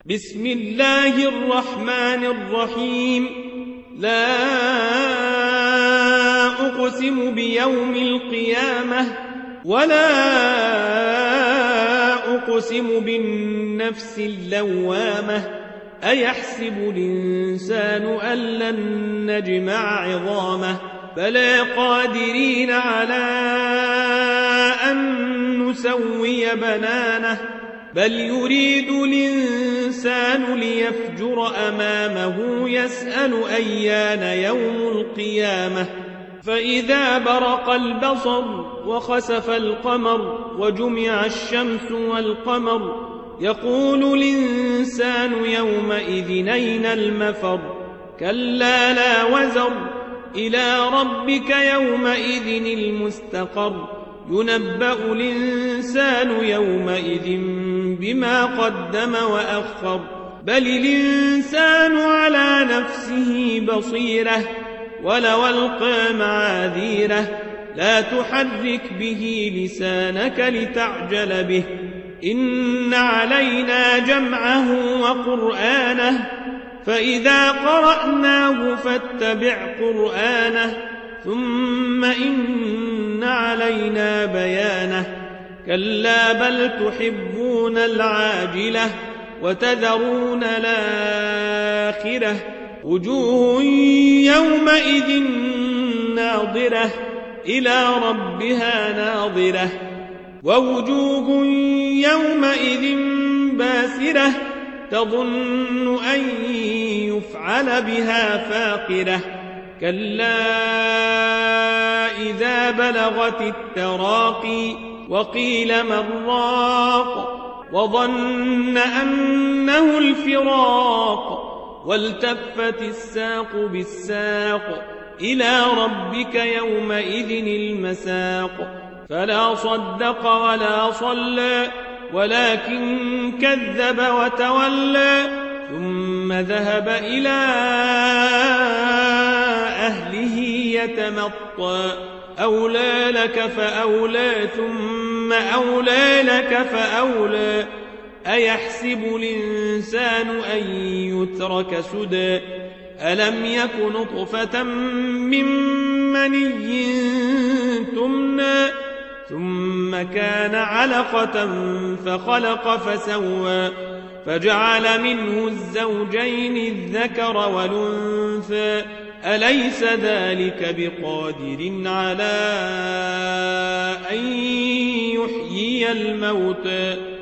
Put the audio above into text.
بسم الله الرحمن الرحيم. لا أقسم بيوم القيامة ولا أقسم بالنفس اللوامة أيحسب الإنسان أن لن نجمع عظامه بلى قادرين على أن نسوي بنانه بل يريد الإنسان ليفجر أمامه يسأل أيان يوم القيامة فإذا برق البصر وخسف القمر وجمع الشمس والقمر يقول الإنسان يومئذ أين المفر كلا لا وزر إلى ربك يومئذ المستقر ينبأ الإنسان يومئذ بما قدم وأخر بل الإنسان على نفسه بصيرة ولو ألقى معاذيره لا تحرك به لسانك لتعجل به إن علينا جمعه وقرآنه فإذا قرأناه فاتبع قرآنه ثم إن علينا بيانه كلا بل تحبون العاجلة وتذرون الآخرة وجوه يومئذ ناظرة إلى ربها ناظرة ووجوه يومئذ باسرة تظن أن يفعل بها فاقرة كلا إذا بلغت التراقي وقيل من راق وظن أنه الفراق والتفت الساق بالساق إلى ربك يومئذ المساق فلا صدق ولا صلى ولكن كذب وتولى ثم ذهب إلى أهله يتمطى أولى لك فأولى ثم أولى لك فأولى أيحسب الإنسان أن يترك سدى ألم يك نطفة من مني تمنى ثم كان علقة فخلق فسوى فجعل منه الزوجين الذكر والأنثى أليس ذلك بقادر على أن يحيي الموتى